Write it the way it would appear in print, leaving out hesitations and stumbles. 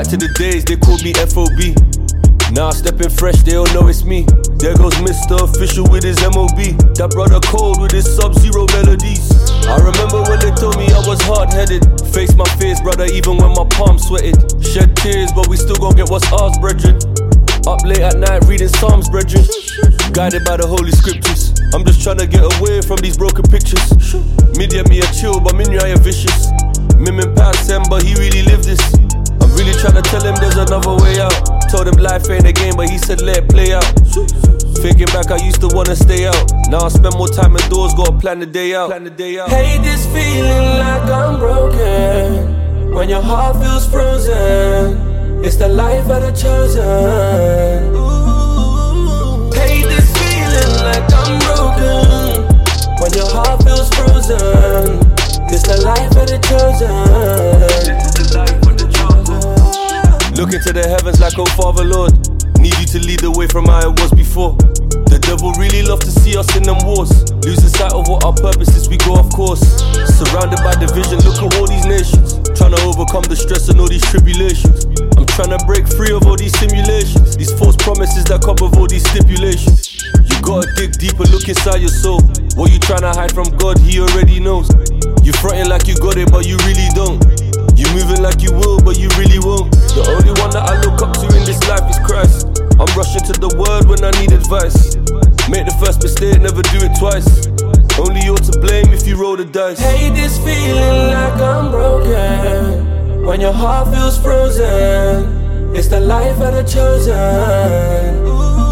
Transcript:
Back to the days, they called me FOB. Now stepping fresh, they all know it's me. There goes Mr. Official with his MOB. That brother cold with his Sub-Zero melodies. I remember when they told me I was hard-headed. Face my fears, brother, even when my palms sweated. Shed tears, but we still gon' get what's ours, brethren. Up late at night reading Psalms, brethren. Guided by the Holy Scriptures. I'm just tryna get away from these broken pictures. Media me a chill, but Minya a vicious. Mimin past him, but he really lived this. I'm really tryna tell him there's another way out. Told him life ain't a game, but he said let it play out. Thinking back, I used to wanna stay out. Now I spend more time indoors, gotta plan the day out. Hate this feeling like I'm broken. When your heart feels frozen, it's the life of the chosen. Hate this feeling like I'm broken. When your heart feels frozen, it's the life of the chosen. Look into the heavens like, oh Father Lord, need you to lead the way from how it was before. The devil really love to see us in them wars. Losing sight of what our purpose is, we go off course. Surrounded by division, look at all these nations. Trying to overcome the stress and all these tribulations. I'm trying to break free of all these simulations. These false promises that come with all these stipulations. You gotta dig deeper, look inside your soul. What you trying to hide from God, He already knows. You fronting like you got it, but you really don't. You moving like you will, but you really won't. The only one that I look up to in this life is Christ. I'm rushing to the word when I need advice. Make the first mistake, never do it twice. Only you're to blame if you roll the dice. Hate this feeling like I'm broken. When your heart feels frozen, it's the life of the chosen.